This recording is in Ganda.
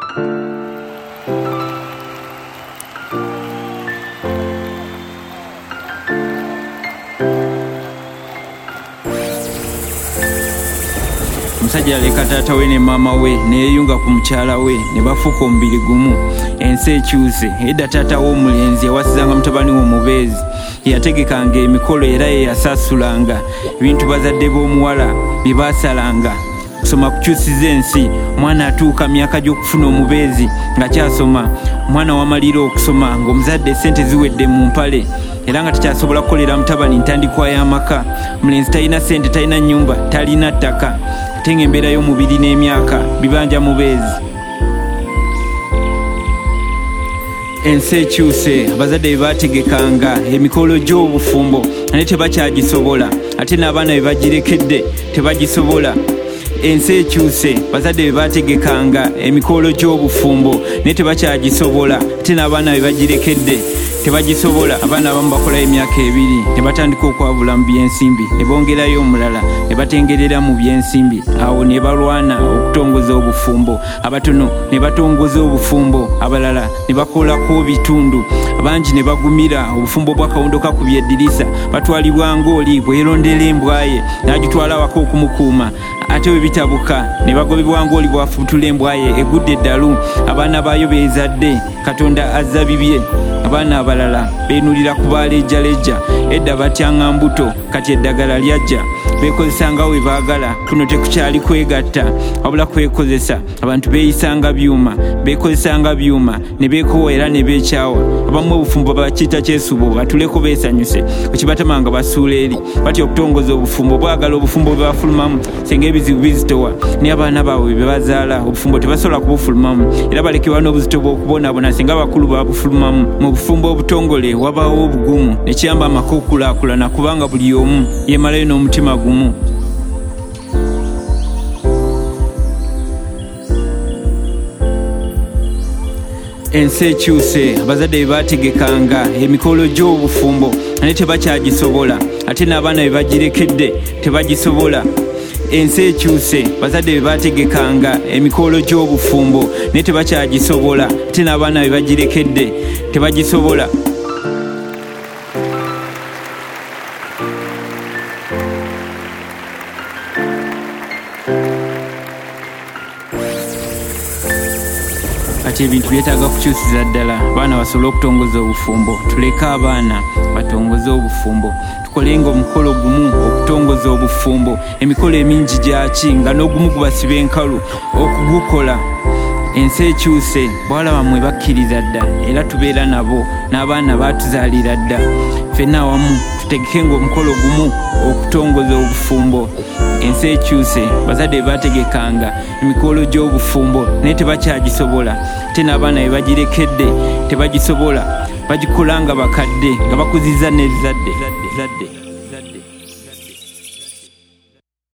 Omusajja aleka taata we ne maama we neeyunga ku mukyala we ne bafuuka omubiri gumu. Ensi ekyuse. Edda taata w'omulenzi yawasizanga mutabani we omubeezi. Yategekanga emikolo era ye yasaasulanga ebintu bazadde b'omuwala bye baasalanga. Kusoma kukyusiza ensi. Omwana atuuka myaka gy'okufuna omubeezi ng'akyasoma. Omwana wamalira okusoma ng'omuzadde ssente ziwedde mu mpale era nga takyasobola kukolera mutabani ntandikwa y'amaka. Omulenzi talina ssente, talina nnyumba, talina ttaka ate ng'embeera y'omubiri n'emyaka bibanja mubeezi. Ensi ekyuse. Abazadde bye baategekanga emikolo gy'obufumbo naye tebakyagisobola ate n'abaana be bagirekedde tebagisobola. Ensi ekyuse. Bazadde be baategekanga emikolo gy'obufumbo naye tebakyagisobola ate n'abaana be bagirekedde tebagisobola. Abaana abamu bakola emyaka 2 ne batandika okwabula mu byensimbi ne bongerayo omulala ne batengerera mu byensimbi. Awo ne balwana okutongoza obufumbo. Abatono ne batongoza obufumbo, abalala ne bakolako bitundu. Abangi ne bagumira obufumbo bwa kawondo kakubye eddirisa batwalibwa ng'oli bwerondera embwaye n'agitwala waka okumukuuma. Ate we bitabuka ne bagobebwa ng'oli bwafutula embwaye egudde eddalu. Abaana baayo beezadde Katonda azabibye. Abaana abalala beenulira ku baalejjalejja. Edda batyanga mbuto kati eddagala lyajja. Beekozesa nga we baagala. Kuno tekukyali kwegatta wabula kwekozesa. Abantu beeyisanga byuma, beekozesanga byuma ne beekowa era ne beekyawa. Abamu obufumbo bakiyita kyesubo batuleko beesanyuse wekibatamanga basuula eri. Batya okutongoza obufumbo bwagala obufumbo bwe bafulumamu singa ebizibu bizitowa ne abaana baabwe be bazaala obufumbo tebasobola kubufulumamu era balekebwa n'obuzito bw'okubonaabona singa abakulu babufulumamu. Mu bufumbo obutongole wabaawo obugumu ne kiyamba amaka okulaakulana kubanga buli omu yeemalayo n'omutima gumu. Ensi ekyuse. Abazadde be baategekanga emikolo gy'obufumbo naye tebakyagisobola ate n'abaana be bagirekedde tebagisobola. Ensi ekyuse. Bazadde be baategekanga emikolo gy'obufumbo naye tebakyagisobola ate n'abaana be bagirekedde tebagisobola. Kati ebintu byetaaga kukyusiza ddala abaana basobole okutongoza obufumbo. Tuleke abaana batongoze obufumbo. Tukolenga omukolo gumu okutongoza obufumbo. Emikolo emingi gyaki nga n'ogumu gubasiba enkalu okugukola. Ensi ekyuse. Bawala bammwe bakkiriza dda era tubeera nabo n'abaana baatuzaalira dda. Ffenna awamu tutegekenga omukolo gumu okutongoza obufumbo. Ensi ekyuse. Bazadde be baategekanga emikolo gy'obufumbo naye tebakyagisobola ate n'abaana be bagirekedde tebagisobola. Bagikola nga bakadde nga bakuziza n'ezadde.